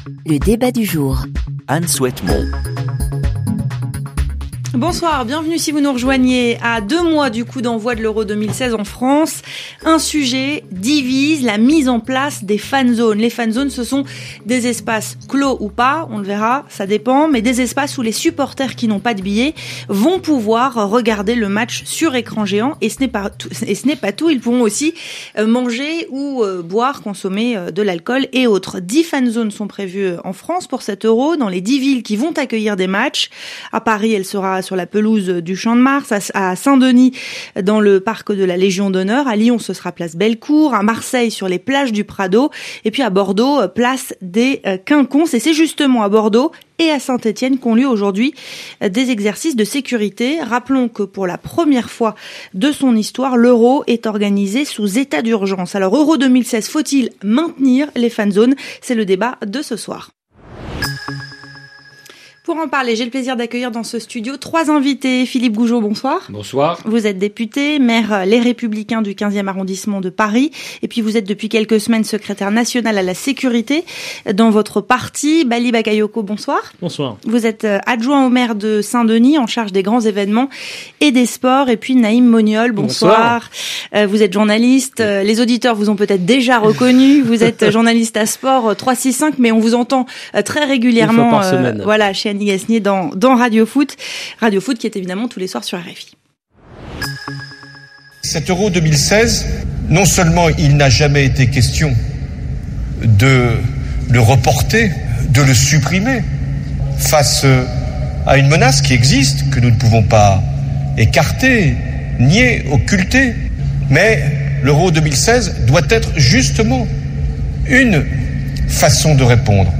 Le débat du jour. Anne Souhaitemont. Bonsoir, bienvenue si vous nous rejoignez à 2 mois du coup d'envoi de l'Euro 2016 en France. Un sujet divise, la mise en place des fan zones. Les fan zones, ce sont des espaces clos ou pas, on le verra, ça dépend, mais des espaces où les supporters qui n'ont pas de billets vont pouvoir regarder le match sur écran géant. Et ce n'est pas tout, ils pourront aussi manger ou boire, consommer de l'alcool et autres. 10 fan zones sont prévues en France pour cet Euro, dans les 10 villes qui vont accueillir des matchs. À Paris, elle sera sur la pelouse du Champ de Mars, à Saint-Denis dans le parc de la Légion d'honneur, à Lyon ce sera place Bellecour, à Marseille sur les plages du Prado et puis à Bordeaux place des Quinconces. Et c'est justement à Bordeaux et à Saint-Étienne qu'ont lieu aujourd'hui des exercices de sécurité. Rappelons que pour la première fois de son histoire, l'Euro est organisé sous état d'urgence. Alors Euro 2016, faut-il maintenir les fan zones ? C'est le débat de ce soir. Pour en parler, j'ai le plaisir d'accueillir dans ce studio 3 invités. Philippe Gougeot, bonsoir. Bonsoir. Vous êtes député, maire Les Républicains du 15e arrondissement de Paris. Et puis vous êtes depuis quelques semaines secrétaire national à la sécurité dans votre parti. Bali Bakayoko, bonsoir. Bonsoir. Vous êtes adjoint au maire de Saint-Denis en charge des grands événements et des sports. Et puis Naïm Moniol, bonsoir. Vous êtes journaliste. Les auditeurs vous ont peut-être déjà reconnu. Vous êtes journaliste à sport 365, mais on vous entend très régulièrement. Une fois par semaine. Voilà, chez Annie Gasnier dans Radio Foot. Radio Foot qui est évidemment tous les soirs sur RFI. Cet Euro 2016, non seulement il n'a jamais été question de le reporter, de le supprimer face à une menace qui existe, que nous ne pouvons pas écarter, nier, occulter, mais l'Euro 2016 doit être justement une façon de répondre.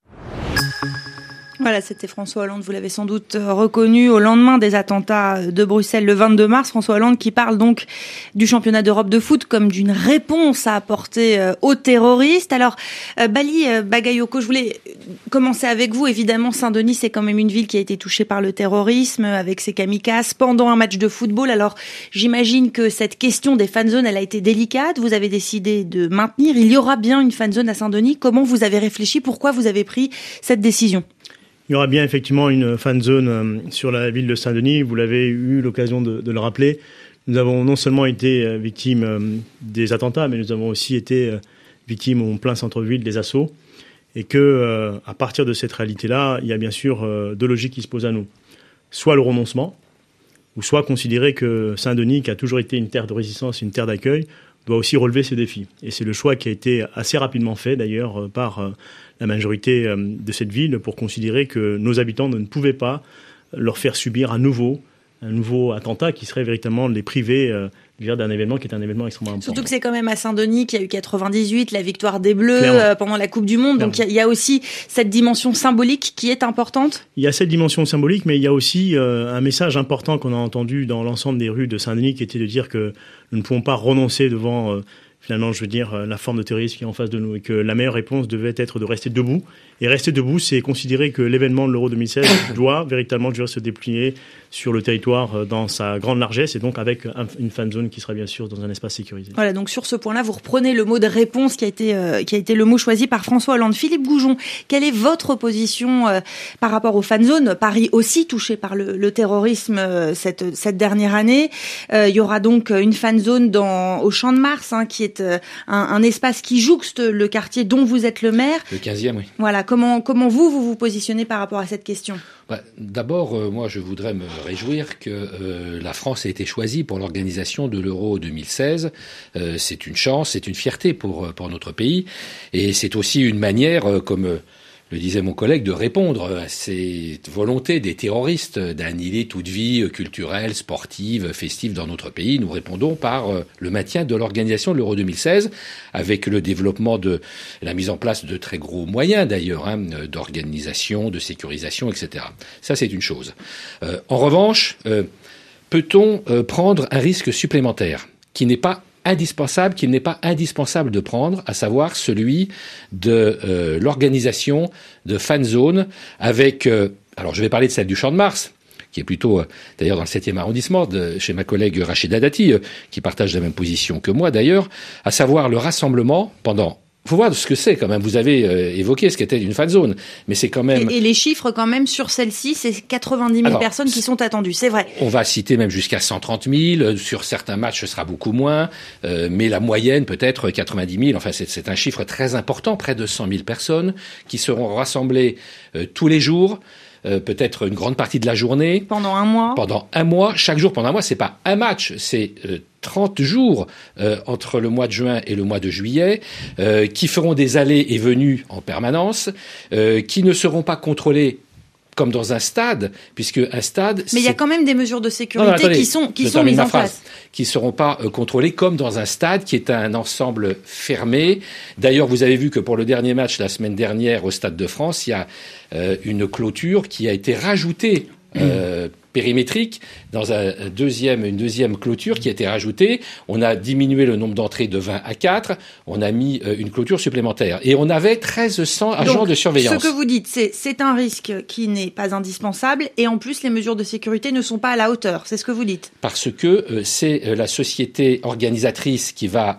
Voilà, c'était François Hollande, vous l'avez sans doute reconnu, au lendemain des attentats de Bruxelles le 22 mars. François Hollande qui parle donc du championnat d'Europe de foot comme d'une réponse à apporter aux terroristes. Alors, Bali Bakayoko, je voulais commencer avec vous. Évidemment, Saint-Denis, c'est quand même une ville qui a été touchée par le terrorisme, avec ses kamikazes, pendant un match de football. Alors, j'imagine que cette question des fan zones, elle a été délicate. Vous avez décidé de maintenir. Il y aura bien une fan zone à Saint-Denis. Comment vous avez réfléchi ? Pourquoi vous avez pris cette décision ? Il y aura bien effectivement une fan zone sur la ville de Saint-Denis. Vous l'avez eu l'occasion de le rappeler. Nous avons non seulement été victimes des attentats, mais nous avons aussi été victimes en plein centre-ville des assauts. Et que, à partir de cette réalité-là, il y a bien sûr 2 logiques qui se posent à nous. Soit le renoncement, ou soit considérer que Saint-Denis, qui a toujours été une terre de résistance, une terre d'accueil, doit aussi relever ce défi. Et c'est le choix qui a été assez rapidement fait, d'ailleurs, par la majorité de cette ville, pour considérer que nos habitants ne pouvaient pas leur faire subir un nouveau attentat qui serait véritablement les priver d'un événement qui est un événement extrêmement important. Surtout que c'est quand même à Saint-Denis qu'il y a eu 98, la victoire des Bleus pendant la Coupe du Monde. Clairement. Donc il y a aussi cette dimension symbolique qui est importante. Il y a cette dimension symbolique, mais il y a aussi un message important qu'on a entendu dans l'ensemble des rues de Saint-Denis, qui était de dire que nous ne pouvons pas renoncer devant finalement, je veux dire, la forme de terrorisme qui est en face de nous, et que la meilleure réponse devait être de rester debout. Et rester debout, c'est considérer que l'événement de l'Euro 2016 doit véritablement se déplier sur le territoire dans sa grande largesse, et donc avec une fan zone qui sera bien sûr dans un espace sécurisé. Voilà, donc sur ce point-là, vous reprenez le mot de réponse qui a été le mot choisi par François Hollande. Philippe Gougeot, quelle est votre position par rapport aux fan zones ? Paris aussi touché par le terrorisme cette dernière année. Il y aura donc une fan zone au Champ de Mars, qui est un espace qui jouxte le quartier dont vous êtes le maire. Le 15e, oui. Voilà, comment vous positionnez par rapport à cette question ? D'abord, moi, je voudrais me réjouir que la France ait été choisie pour l'organisation de l'Euro 2016. C'est une chance, c'est une fierté pour notre pays. Et c'est aussi une manière, comme le disait mon collègue, de répondre à cette volonté des terroristes d'annihiler toute vie culturelle, sportive, festive dans notre pays. Nous répondons par le maintien de l'organisation de l'Euro 2016, avec le développement de la mise en place de très gros moyens d'ailleurs, d'organisation, de sécurisation, etc. Ça, c'est une chose. En revanche, peut-on prendre un risque supplémentaire qu'il n'est pas indispensable de prendre, à savoir celui de l'organisation de fan zones avec, alors je vais parler de celle du Champ de Mars, qui est plutôt d'ailleurs dans le 7e arrondissement, chez ma collègue Rachida Dati, qui partage la même position que moi d'ailleurs, à savoir le rassemblement pendant faut voir ce que c'est quand même. Vous avez évoqué ce qu'était une fan zone, mais c'est quand même... Et les chiffres quand même sur celle-ci, c'est 90 000 personnes qui sont attendues, c'est vrai. On va citer même jusqu'à 130 000, sur certains matchs ce sera beaucoup moins, mais la moyenne peut-être 90 000, enfin c'est un chiffre très important, près de 100 000 personnes qui seront rassemblées tous les jours, peut-être une grande partie de la journée. Pendant un mois. Pendant un mois, chaque jour pendant un mois, c'est pas un match, c'est 30 jours entre le mois de juin et le mois de juillet, qui feront des allées et venues en permanence, qui ne seront pas contrôlés comme dans un stade, puisque un stade... Mais il y a quand même des mesures de sécurité qui sont mises en place. Qui ne seront pas contrôlées comme dans un stade, qui est un ensemble fermé. D'ailleurs, vous avez vu que pour le dernier match, la semaine dernière, au Stade de France, il y a une clôture qui a été rajoutée périmétrique dans une deuxième clôture qui a été rajoutée. On a diminué le nombre d'entrées de 20 à 4. On a mis une clôture supplémentaire. Et on avait 1300 agents de surveillance. Ce que vous dites, c'est un risque qui n'est pas indispensable. Et en plus, les mesures de sécurité ne sont pas à la hauteur. C'est ce que vous dites. Parce que c'est la société organisatrice qui va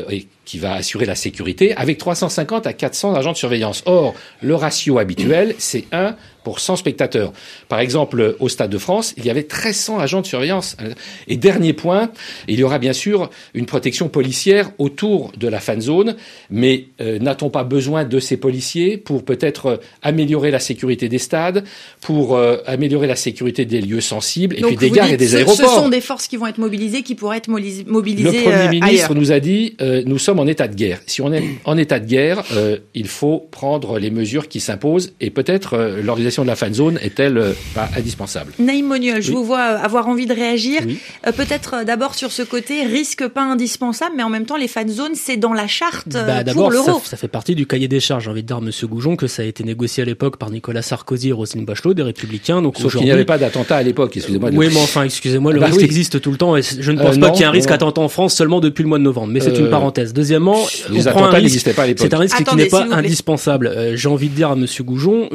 assurer la sécurité avec 350 à 400 agents de surveillance. Or, le ratio habituel, c'est 1 pour 100 spectateurs. Par exemple, au Stade de France, il y avait 1300 agents de surveillance. Et dernier point, il y aura bien sûr une protection policière autour de la fan zone, mais n'a-t-on pas besoin de ces policiers pour peut-être améliorer la sécurité des stades, pour améliorer la sécurité des lieux sensibles, et donc, puis des gares et des aéroports. Ce sont des forces qui vont être mobilisées, qui pourraient être mobilisées Le Premier ministre ailleurs. nous a dit, nous sommes en état de guerre. Si on est en état de guerre, il faut prendre les mesures qui s'imposent, et peut-être l'organisation de la fan zone est-elle pas indispensable. Naïm Moniol, je vous vois avoir envie de réagir. Oui. Peut-être d'abord sur ce côté, risque pas indispensable, mais en même temps, les fan zones, c'est dans la charte pour l'euro. D'abord, ça fait partie du cahier des charges. J'ai envie de dire à Monsieur Goujon que ça a été négocié à l'époque par Nicolas Sarkozy et Roselyne Bachelot, des Républicains. Donc sauf qu'il n'y avait pas d'attentat à l'époque, excusez-moi. Oui, mais enfin, excusez-moi, le risque existe tout le temps, et je ne pense pas qu'il y ait un risque attentat en France seulement depuis le mois de novembre. Mais c'est une parenthèse. Deuxièmement, les attentats n'existaient pas à l'époque. C'est un risque qui n'est pas indispensable. J'ai envie de dire à Monsieur Goujon,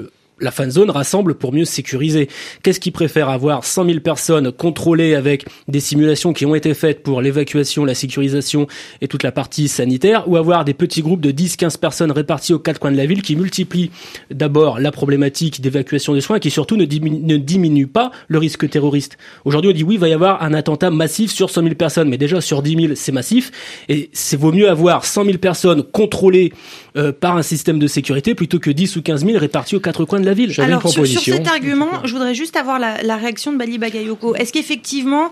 la fan zone rassemble pour mieux sécuriser. Qu'est-ce qu'ils préfèrent, avoir 100 000 personnes contrôlées avec des simulations qui ont été faites pour l'évacuation, la sécurisation et toute la partie sanitaire, ou avoir des petits groupes de 10-15 personnes répartis aux quatre coins de la ville qui multiplient d'abord la problématique d'évacuation des soins et qui surtout ne diminuent pas le risque terroriste. Aujourd'hui, on dit oui, il va y avoir un attentat massif sur 100 000 personnes, mais déjà sur 10 000, c'est massif, et c'est vaut mieux avoir 100 000 personnes contrôlées par un système de sécurité plutôt que 10 ou 15 000 répartis aux quatre coins de la ville. Alors, sur cet argument, je voudrais juste avoir la réaction de Bali Bagayoko. Est-ce qu'effectivement,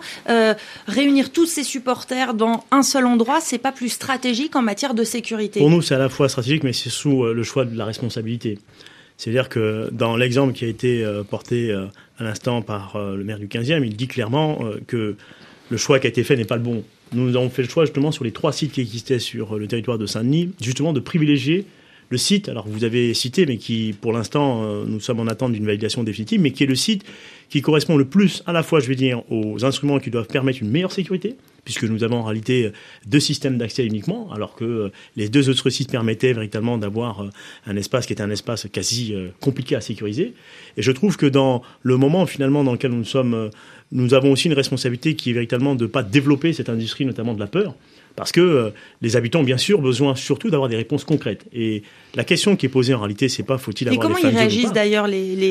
réunir tous ces supporters dans un seul endroit, c'est pas plus stratégique en matière de sécurité ? Pour nous, c'est à la fois stratégique, mais c'est sous le choix de la responsabilité. C'est-à-dire que dans l'exemple qui a été porté à l'instant par le maire du 15e, il dit clairement que le choix qui a été fait n'est pas le bon. Nous avons fait le choix justement sur les 3 sites qui existaient sur le territoire de Saint-Denis, justement de privilégier le site, alors vous avez cité, mais qui, pour l'instant, nous sommes en attente d'une validation définitive, mais qui est le site qui correspond le plus, à la fois, je vais dire, aux instruments qui doivent permettre une meilleure sécurité, puisque nous avons en réalité 2 systèmes d'accès uniquement, alors que les 2 autres sites permettaient véritablement d'avoir un espace qui était un espace quasi compliqué à sécuriser. Et je trouve que dans le moment, finalement, dans lequel nous sommes, nous avons aussi une responsabilité qui est véritablement de ne pas développer cette industrie, notamment de la peur. Parce que les habitants ont bien sûr besoin surtout d'avoir des réponses concrètes. Et la question qui est posée en réalité, c'est pas faut-il avoir des fan zones ou pas. Et comment ils réagissent d'ailleurs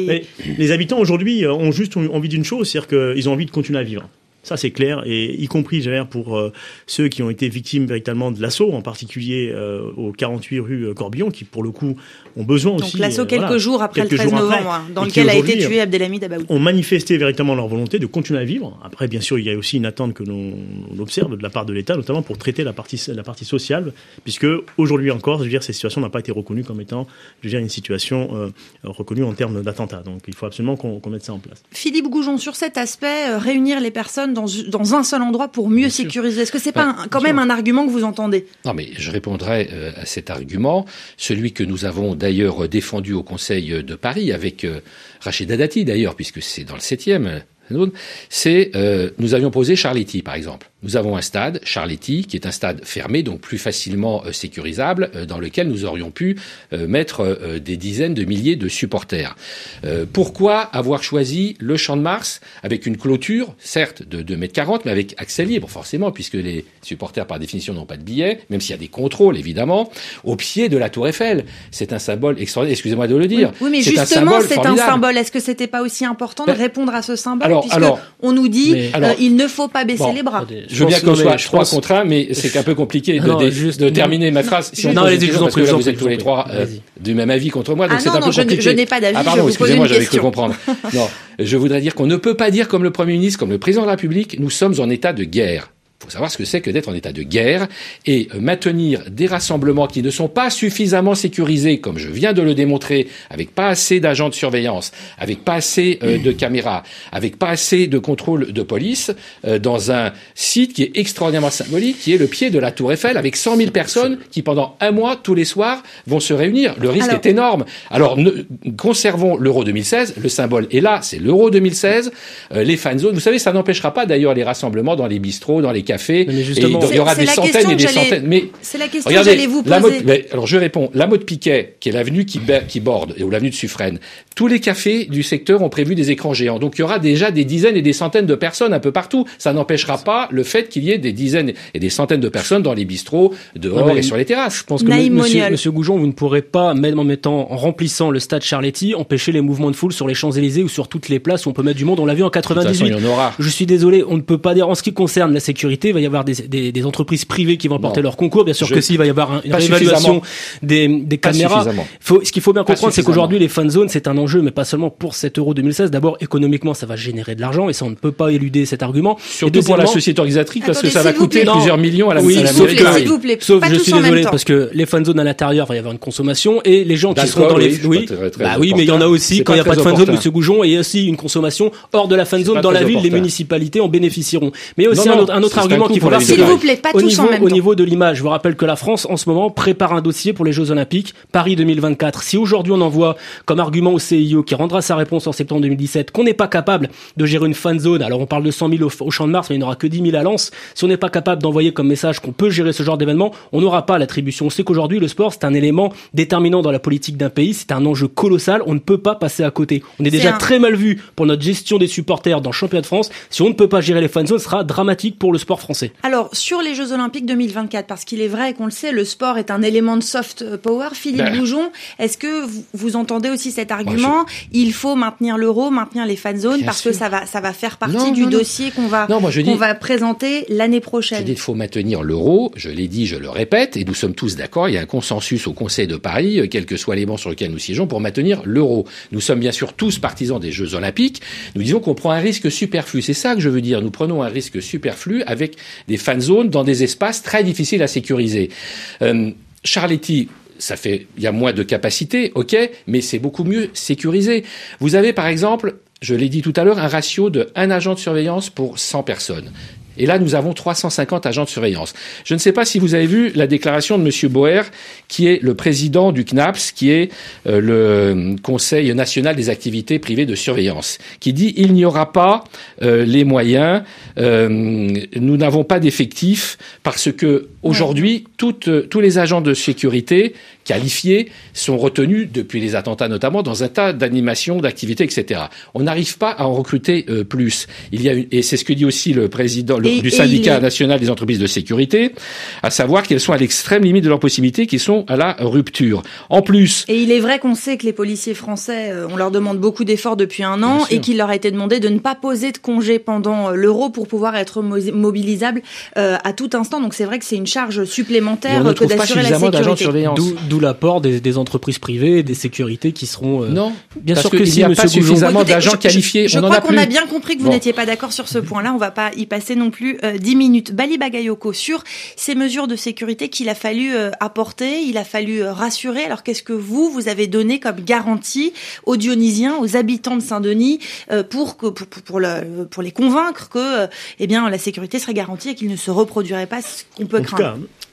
les habitants aujourd'hui ont juste envie d'une chose, c'est-à-dire qu'ils ont envie de continuer à vivre. Ça, c'est clair, et y compris, pour ceux qui ont été victimes véritablement de l'assaut, en particulier au 48 rue Corbillon, qui, pour le coup, ont besoin aussi... Donc l'assaut quelques jours après le 13 novembre, dans lequel a été tué Abdelhamid Abaoud. Ont manifesté véritablement leur volonté de continuer à vivre. Après, bien sûr, il y a aussi une attente que l'on observe de la part de l'État, notamment pour traiter la partie sociale, puisque aujourd'hui encore, ces situations n'ont pas été reconnues comme étant, une situation reconnue en termes d'attentat. Donc il faut absolument qu'on mette ça en place. Philippe Goujon, sur cet aspect, réunir les personnes dans un seul endroit pour mieux sécuriser. Est-ce que c'est pas quand même un argument que vous entendez ? Non, mais je répondrai à cet argument, celui que nous avons d'ailleurs défendu au Conseil de Paris avec Rachida Dati d'ailleurs, puisque c'est dans le 7e. C'est nous avions posé Charletti, par exemple. nous avons un stade, Charletti, qui est un stade fermé, donc plus facilement sécurisable, dans lequel nous aurions pu mettre des dizaines de milliers de supporters. Pourquoi avoir choisi le Champ de Mars avec une clôture, certes de 2,40 m, mais avec accès libre, forcément, puisque les supporters, par définition, n'ont pas de billets, même s'il y a des contrôles, évidemment, au pied de la Tour Eiffel. C'est un symbole extraordinaire, excusez-moi de le dire. Oui, mais justement, c'est un symbole. Est-ce que c'était pas aussi important de répondre à ce symbole, on nous dit il ne faut pas baisser les bras. Je veux bien qu'on soit 3 contre 1, mais c'est un peu compliqué de terminer ma phrase. Parce que là, vous êtes tous les 3 du même avis contre moi, donc c'est un peu compliqué. Je n'ai pas d'avis, je vous pose une question. J'avais cru comprendre. Non, je voudrais dire qu'on ne peut pas dire comme le Premier ministre, comme le Président de la République, nous sommes en état de guerre. Il faut savoir ce que c'est que d'être en état de guerre et maintenir des rassemblements qui ne sont pas suffisamment sécurisés, comme je viens de le démontrer, avec pas assez d'agents de surveillance, avec pas assez de caméras, avec pas assez de contrôle de police, dans un site qui est extraordinairement symbolique, qui est le pied de la Tour Eiffel, avec 100 000 personnes qui, pendant un mois, tous les soirs, vont se réunir. Le risque est énorme. Alors, conservons l'Euro 2016. Le symbole est là, c'est l'Euro 2016. Les fan zones, vous savez, ça n'empêchera pas d'ailleurs les rassemblements dans les bistrots, dans les cafés, mais justement, il y aura des centaines et des centaines. Mais c'est la question que j'allais vous poser. Alors je réponds. La Motte Piquet, qui est l'avenue qui borde, ou l'avenue de Suffren, tous les cafés du secteur ont prévu des écrans géants. Donc il y aura déjà des dizaines et des centaines de personnes un peu partout. Ça n'empêchera pas le fait qu'il y ait des dizaines et des centaines de personnes dans les bistrots, dehors et sur les terrasses. Je pense que monsieur Goujon, vous ne pourrez pas, même en remplissant le stade Charletti, empêcher les mouvements de foule sur les Champs-Élysées ou sur toutes les places où on peut mettre du monde. On l'a vu en 98. De toute façon, il y en aura. Je suis désolé, on ne peut pas dire en ce qui concerne la sécurité. Il va y avoir des entreprises privées qui vont porter leur concours. Bien sûr que si, il va y avoir une réévaluation des caméras. Ce qu'il faut bien comprendre, c'est qu'aujourd'hui, les fan zones, c'est un enjeu, mais pas seulement pour cet Euro 2016. D'abord, économiquement, ça va générer de l'argent et ça, on ne peut pas éluder cet argument. Surtout pour la société organisatrice, parce que ça va coûter plusieurs millions à la mairie. S'il vous plaît. Sauf, je suis désolé, parce que les fan zones à l'intérieur, il va y avoir une consommation et les gens qui seront dans les... Oui, mais il y en a aussi, quand il n'y a pas de fan zone, monsieur Goujon, et il y a aussi une consommation hors de la fan zone dans la ville, les municipalités en bénéficieront. Mais il y a aussi un autre argument qu'il faut voir. S'il vous plaît, pas tous en même temps. Au niveau de l'image, je vous rappelle que la France, en ce moment, prépare un dossier pour les Jeux Olympiques, Paris 2024. Si aujourd'hui on envoie comme argument au CIO, qui rendra sa réponse en septembre 2017, qu'on n'est pas capable de gérer une fan zone, alors on parle de 100 000 au Champ de Mars, mais il n'y en aura que 10 000 à Lens. Si on n'est pas capable d'envoyer comme message qu'on peut gérer ce genre d'événement, on n'aura pas l'attribution. On sait qu'aujourd'hui, le sport, c'est un élément déterminant dans la politique d'un pays, c'est un enjeu colossal, on ne peut pas passer à côté. On est déjà très mal vu pour notre gestion des supporters dans le championnat de France. Si on ne peut pas gérer les fan zones, ce sera dramatique pour le sport français. Alors, sur les Jeux Olympiques 2024, parce qu'il est vrai qu'on le sait, le sport est un élément de soft power. Philippe Goujon, est-ce que vous entendez aussi cet argument? Il faut maintenir l'euro, maintenir les fan zones, parce que ça va faire partie du dossier qu'on va présenter l'année prochaine. Je dis qu'il faut maintenir l'euro, je l'ai dit, je le répète, et nous sommes tous d'accord, il y a un consensus au Conseil de Paris, quels que soient les bancs sur lesquels nous siégeons, pour maintenir l'euro. Nous sommes bien sûr tous partisans des Jeux Olympiques, nous disons qu'on prend un risque superflu, c'est ça que je veux dire, nous prenons un risque superflu avec des fan zones dans des espaces très difficiles à sécuriser. Charletti, il y a moins de capacité, ok, mais c'est beaucoup mieux sécurisé. Vous avez par exemple, je l'ai dit tout à l'heure, un ratio de 1 agent de surveillance pour 100 personnes. Et là, nous avons 350 agents de surveillance. Je ne sais pas si vous avez vu la déclaration de Monsieur Boer, qui est le président du CNAPS, qui est le Conseil national des activités privées de surveillance, qui dit il n'y aura pas les moyens, nous n'avons pas d'effectifs parce que aujourd'hui, tous les agents de sécurité qualifiés sont retenus depuis les attentats notamment dans un tas d'animations, d'activités, etc. On n'arrive pas à en recruter plus. Et c'est ce que dit aussi le président du syndicat national des entreprises de sécurité, à savoir qu'elles sont à l'extrême limite de leurs possibilités, qui sont à la rupture. En plus. Et il est vrai qu'on sait que les policiers français, on leur demande beaucoup d'efforts depuis un an et qu'il leur a été demandé de ne pas poser de congé pendant l'Euro pour pouvoir être mobilisables à tout instant. Donc c'est vrai que c'est une charge supplémentaire que d'assurer la sécurité. D'où l'apport des entreprises privées, des sécurités qui seront... Non, bien sûr que il n'y a pas suffisamment d'agents qualifiés. Je crois qu'on a bien compris que vous n'étiez pas d'accord sur ce point-là. On va pas y passer non plus 10 minutes. Bali Bagayoko, sur ces mesures de sécurité qu'il a fallu apporter, il a fallu rassurer. Alors qu'est-ce que vous avez donné comme garantie aux Dionysiens, aux habitants de Saint-Denis, pour les convaincre que la sécurité serait garantie et qu'il ne se reproduirait pas ce qu'on peut craindre? En tout cas,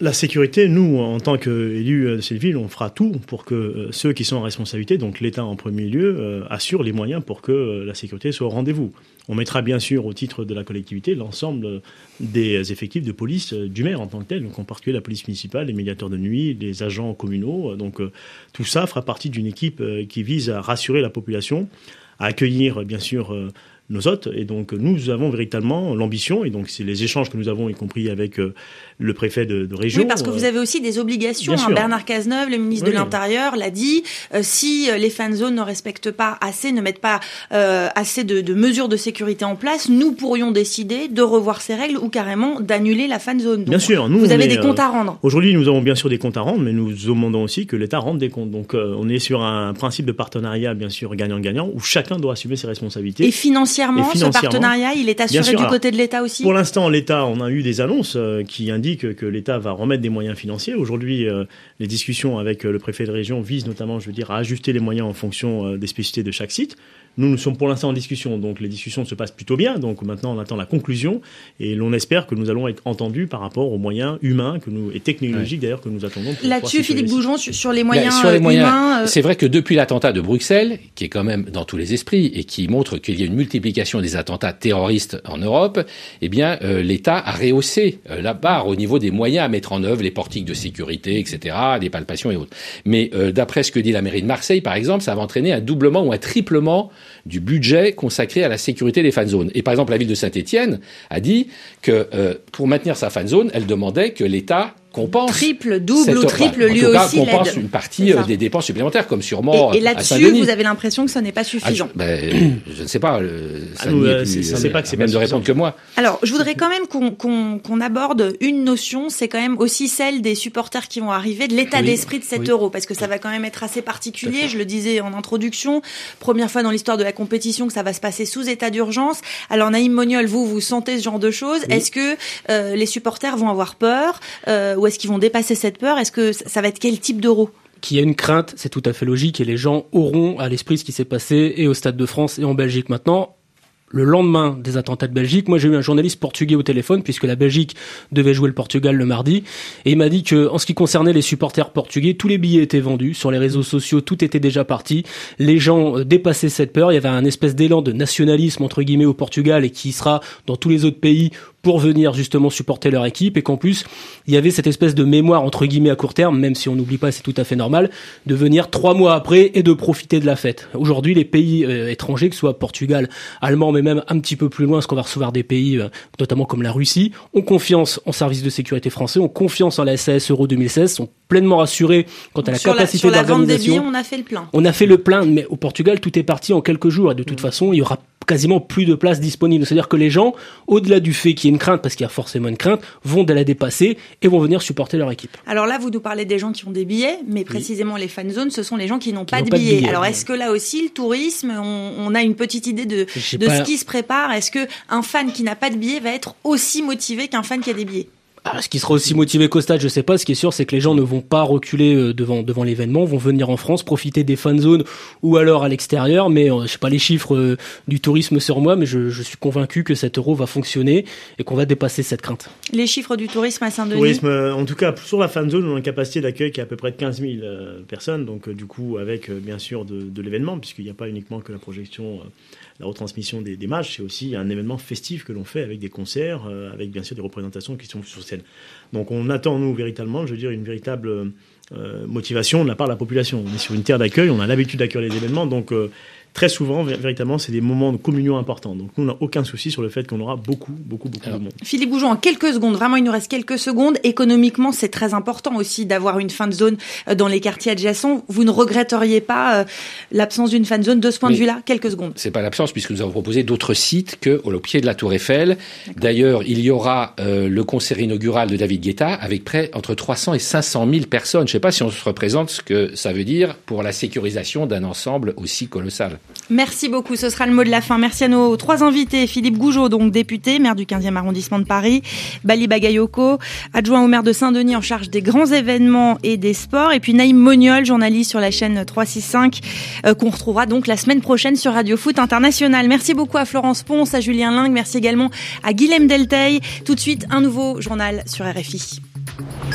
La sécurité, nous, en tant qu'élus de cette ville, on fera tout pour que ceux qui sont en responsabilité, donc l'État en premier lieu, assurent les moyens pour que la sécurité soit au rendez-vous. On mettra bien sûr au titre de la collectivité l'ensemble des effectifs de police du maire en tant que tel, donc en particulier la police municipale, les médiateurs de nuit, les agents communaux. Donc tout ça fera partie d'une équipe qui vise à rassurer la population, à accueillir bien sûr nos hôtes. Et donc nous avons véritablement l'ambition, et donc c'est les échanges que nous avons, y compris avec le préfet de région. Oui, parce que vous avez aussi des obligations. Bernard Cazeneuve, le ministre de l'Intérieur, l'a dit. Si les fan zones ne respectent pas assez, ne mettent pas assez de mesures de sécurité en place, nous pourrions décider de revoir ces règles ou carrément d'annuler la fan zone. Donc, bien sûr, nous, vous avez des comptes à rendre. Aujourd'hui, nous avons bien sûr des comptes à rendre, mais nous demandons aussi que l'État rende des comptes. Donc on est sur un principe de partenariat, bien sûr, gagnant-gagnant, où chacun doit assumer ses responsabilités. Et financièrement, ce partenariat, il est assuré du côté de l'État aussi? Pour l'instant, l'État, on a eu des annonces qui indiquent que l'État va remettre des moyens financiers. Aujourd'hui, les discussions avec le préfet de région visent notamment, à ajuster les moyens en fonction des spécificités de chaque site. Nous sommes pour l'instant en discussion, donc les discussions se passent plutôt bien. Donc maintenant, on attend la conclusion et l'on espère que nous allons être entendus par rapport aux moyens humains et technologiques d'ailleurs que nous attendons. Là-dessus, Philippe Goujon, sur les moyens humains. C'est vrai que depuis l'attentat de Bruxelles, qui est quand même dans tous les esprits et qui montre qu'il y a une multiplication des attentats terroristes en Europe, eh bien, l'État a rehaussé la barre au niveau des moyens à mettre en œuvre, les portiques de sécurité, etc., des palpations et autres. Mais d'après ce que dit la mairie de Marseille, par exemple, ça va entraîner un doublement ou un triplement du budget consacré à la sécurité des fan zones. Et par exemple, la ville de Saint-Étienne a dit que pour maintenir sa fan zone, elle demandait que l'État compense. Double ou triple, lui aussi l'aide. Compense une partie des dépenses supplémentaires, comme sûrement et là-dessus, vous avez l'impression que ce n'est pas suffisant. Je ne sais pas. Ça c'est pas que c'est même de répondre que moi. Alors, je voudrais quand même qu'on aborde une notion, c'est quand même aussi celle des supporters qui vont arriver, de l'état d'esprit de cet Euro, parce que ça va quand même être assez particulier. Je le disais en introduction, première fois dans l'histoire de la compétition que ça va se passer sous état d'urgence. Alors, Naïm Moniol, vous sentez ce genre de choses? Est-ce que les supporters vont avoir peur? Ou est-ce qu'ils vont dépasser cette peur? Est-ce que ça va être quel type d'Euro? Qu'il y ait une crainte, c'est tout à fait logique, et les gens auront à l'esprit ce qui s'est passé et au Stade de France et en Belgique. Maintenant, le lendemain des attentats de Belgique, moi j'ai eu un journaliste portugais au téléphone, puisque la Belgique devait jouer le Portugal le mardi, et il m'a dit que en ce qui concernait les supporters portugais, tous les billets étaient vendus, sur les réseaux sociaux, tout était déjà parti, les gens dépassaient cette peur, il y avait un espèce d'élan de nationalisme entre guillemets au Portugal et qui sera dans tous les autres pays pour venir justement supporter leur équipe, et qu'en plus il y avait cette espèce de mémoire entre guillemets à court terme, même si on n'oublie pas, c'est tout à fait normal, de venir 3 mois après et de profiter de la fête. Aujourd'hui, les pays étrangers, que ce soit Portugal, Allemand, mais même un petit peu plus loin, parce qu'on va recevoir des pays notamment comme la Russie, ont confiance en services de sécurité français, ont confiance en la SAS Euro 2016, sont pleinement rassurés quant à la capacité d'organisation. Sur la vente des billets, on a fait le plein. On a fait le plein, mais au Portugal, tout est parti en quelques jours, et de toute façon, il y aura quasiment plus de places disponibles. C'est-à-dire que les gens, au-delà du fait qu'il y ait une crainte, parce qu'il y a forcément une crainte, vont la dépasser et vont venir supporter leur équipe. Alors là, vous nous parlez des gens qui ont des billets, mais précisément les fan zones, ce sont les gens qui n'ont pas de billets. Alors est-ce que là aussi, le tourisme, on a une petite idée de ce qui se prépare? Est-ce que un fan qui n'a pas de billets va être aussi motivé qu'un fan qui a des billets? Ce qui sera aussi motivé qu'au stade, je sais pas. Ce qui est sûr, c'est que les gens ne vont pas reculer devant l'événement, vont venir en France, profiter des fan zones ou alors à l'extérieur. Mais je sais pas les chiffres du tourisme sur moi, mais je suis convaincu que cet Euro va fonctionner et qu'on va dépasser cette crainte. Les chiffres du tourisme à Saint-Denis? Tourisme, en tout cas, sur la fan zone, on a une capacité d'accueil qui est à peu près de 15 000 personnes. Donc du coup, avec bien sûr de l'événement, puisqu'il n'y a pas uniquement que la projection, la retransmission des matchs, c'est aussi un événement festif que l'on fait avec des concerts, avec bien sûr des représentations qui sont sur scène. Donc on attend, nous, véritablement, une véritable motivation de la part de la population. On est sur une terre d'accueil, on a l'habitude d'accueillir les événements, donc très souvent, véritablement, c'est des moments de communion importants. Donc nous, on n'a aucun souci sur le fait qu'on aura beaucoup de monde. Philippe Goujon, en quelques secondes, vraiment il nous reste quelques secondes, économiquement c'est très important aussi d'avoir une fan zone dans les quartiers adjacents. Vous ne regretteriez pas l'absence d'une fan zone de ce point de vue-là? Quelques secondes. C'est pas l'absence, puisque nous avons proposé d'autres sites qu'au pied de la Tour Eiffel. D'accord. D'ailleurs, il y aura le concert inaugural de David Guetta avec entre 300 et 500 000 personnes. Je ne sais pas si on se représente ce que ça veut dire pour la sécurisation d'un ensemble aussi colossal. Merci beaucoup, ce sera le mot de la fin. Merci à nos 3 invités. Philippe Goujon, donc député, maire du 15e arrondissement de Paris. Bali Bagayoko, adjoint au maire de Saint-Denis en charge des grands événements et des sports. Et puis Naïm Moniol, journaliste sur la chaîne 365, qu'on retrouvera donc la semaine prochaine sur Radio Foot International. Merci beaucoup à Florence Ponce, à Julien Lingue. Merci également à Guilhem Delteil. Tout de suite, un nouveau journal sur RFI.